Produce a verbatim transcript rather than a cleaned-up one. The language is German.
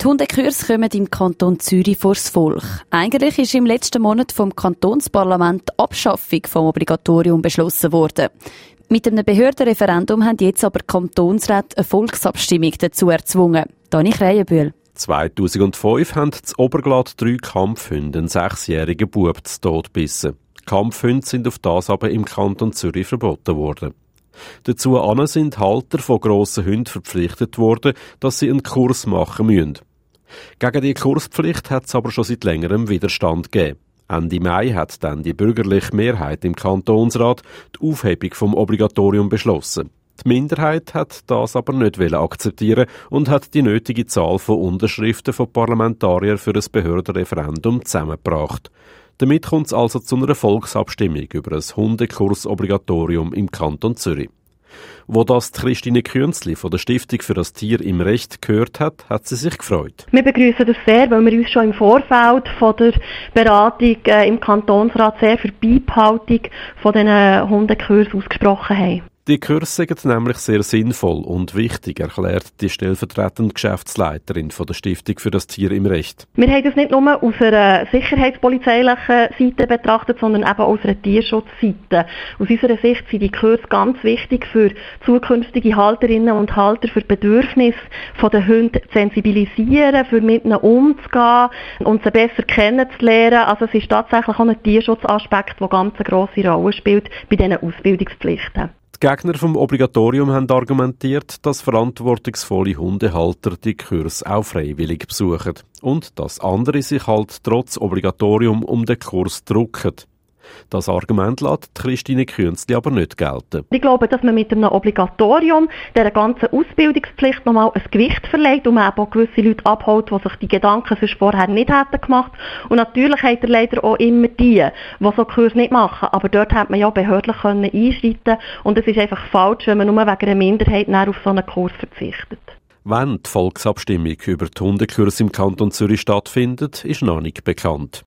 Hundekurse kommen im Kanton Zürich vors Volk. Eigentlich ist im letzten Monat vom Kantonsparlament die Abschaffung vom Obligatorium beschlossen worden. Mit einem Behördenreferendum haben jetzt aber Kantonsräte eine Volksabstimmung dazu erzwungen. Dani Krähenbühl. zweitausendfünf haben das Oberglatt drei Kampfhunde einen sechsjährigen Bub zu Tod gebissen. Kampfhunde sind auf das aber im Kanton Zürich verboten worden. Dazu an sind Halter von grossen Hunden verpflichtet worden, dass sie einen Kurs machen müssen. Gegen die Kurspflicht hat es aber schon seit längerem Widerstand gegeben. Ende Mai hat dann die bürgerliche Mehrheit im Kantonsrat die Aufhebung vom Obligatorium beschlossen. Die Minderheit hat das aber nicht akzeptieren und hat die nötige Zahl von Unterschriften von Parlamentariern für ein Behördenreferendum zusammengebracht. Damit kommt es also zu einer Volksabstimmung über ein Hundekursobligatorium im Kanton Zürich. Wo das die Christine Künzli von der Stiftung für das Tier im Recht gehört hat, hat sie sich gefreut. Wir begrüßen das sehr, weil wir uns schon im Vorfeld von der Beratung äh, im Kantonsrat sehr für die Beibehaltung von diesen Hundekursen ausgesprochen haben. Die Kurse sind nämlich sehr sinnvoll und wichtig, erklärt die stellvertretende Geschäftsleiterin von der Stiftung für das Tier im Recht. Wir haben das nicht nur aus einer sicherheitspolizeilichen Seite betrachtet, sondern eben aus einer Tierschutzseite. Aus unserer Sicht sind die Kurse ganz wichtig für zukünftige Halterinnen und Halter, für die Bedürfnisse der Hunde zu sensibilisieren, für mit ihnen umzugehen und sie besser kennenzulernen. Also es ist tatsächlich auch ein Tierschutzaspekt, der ganz eine grosse Rolle spielt bei diesen Ausbildungspflichten. Die Gegner vom Obligatorium haben argumentiert, dass verantwortungsvolle Hundehalter die Kurse auch freiwillig besuchen und dass andere sich halt trotz Obligatorium um den Kurs drücken. Das Argument lässt Christine Künzli aber nicht gelten. Ich glaube, dass man mit einem Obligatorium dieser ganzen Ausbildungspflicht nochmal ein Gewicht verleiht und man eben auch gewisse Leute abholt, die sich die Gedanken sonst vorher nicht hätten gemacht. Und natürlich hat er leider auch immer die, die so Kurs nicht machen. Aber dort hätte man ja behördlich einschreiten können. Und es ist einfach falsch, wenn man nur wegen einer Minderheit auf so einen Kurs verzichtet. Wann die Volksabstimmung über die Hundekurse im Kanton Zürich stattfindet, ist noch nicht bekannt.